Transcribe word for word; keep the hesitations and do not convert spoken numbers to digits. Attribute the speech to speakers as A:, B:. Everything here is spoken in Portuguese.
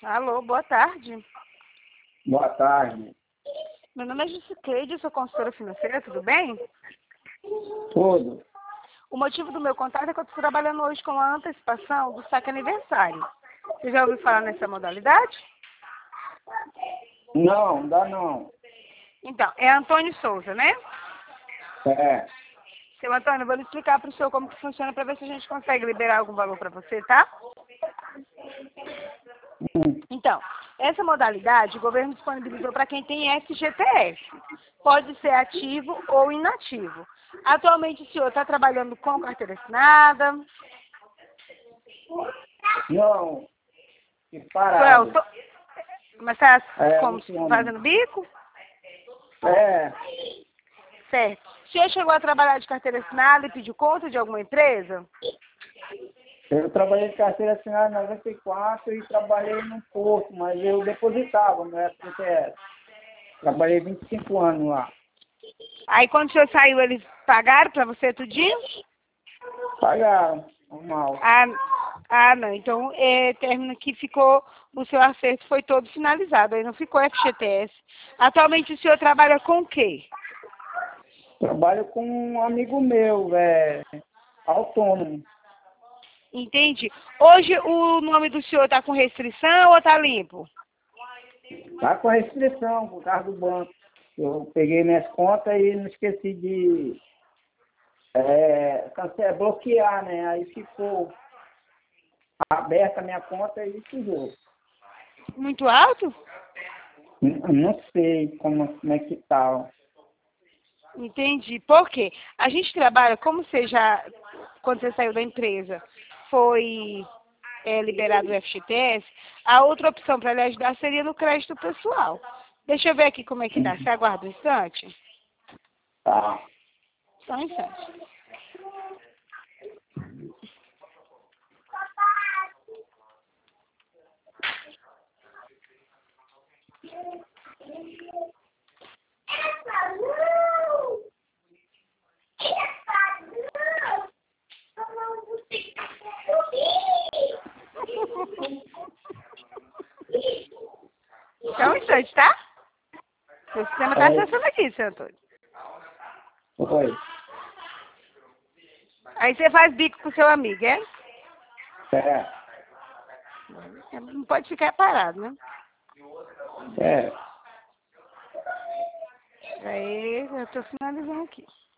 A: Alô, boa tarde.
B: Boa tarde.
A: Meu nome é Jusceide, eu sou consultora financeira, tudo bem?
B: Tudo.
A: O motivo do meu contato é que eu estou trabalhando hoje com a antecipação do saque aniversário. Você já ouviu falar nessa modalidade?
B: Não, dá não.
A: Então, é Antônio Souza, né?
B: É.
A: Seu Antônio, eu vou lhe explicar para o senhor como que funciona para ver se a gente consegue liberar algum valor para você, tá?
B: Hum.
A: Então, essa modalidade o governo disponibilizou para quem tem F G T S. Pode ser ativo ou inativo. Atualmente o senhor está trabalhando com carteira assinada?
B: Não. Que
A: Foi
B: parado.
A: auto... Mas está
B: É,
A: como,
B: autônomo.
A: fazendo bico?
B: É.
A: Certo. O senhor chegou a trabalhar de carteira assinada e pediu conta de alguma empresa?
B: Eu trabalhei de carteira assinada em noventa e quatro e trabalhei no Porto, mas eu depositava no F G T S. Trabalhei vinte e cinco anos lá.
A: Aí quando o senhor saiu, eles pagaram para você tudinho?
B: Pagaram, normal.
A: Ah, ah não. Então, é, termina que ficou, o seu acerto foi todo finalizado, aí não ficou F G T S. Atualmente o senhor trabalha com o quê?
B: Trabalho com um amigo meu, é autônomo.
A: Entende? Hoje o nome do senhor está com restrição ou está limpo?
B: Tá com restrição por causa do banco. Eu peguei minhas contas e não esqueci de é, cance- bloquear, né? Aí ficou aberta a minha conta e sujou.
A: Muito alto?
B: N- Não sei como, como é que tá.
A: Entendi. Por quê? A gente trabalha, como você já, quando você saiu da empresa, foi é, liberado o F G T S, a outra opção para lhe ajudar seria no crédito pessoal. Deixa eu ver aqui como é que dá. Você aguarda um instante?
B: Tá.
A: Só um instante. Só um instante, tá? O sistema está
B: Aí,
A: acessando aqui, seu Antônio.
B: foi.
A: Aí você faz bico com seu amigo, é?
B: É.
A: Não pode ficar parado, né?
B: É.
A: Aí, eu tô finalizando aqui.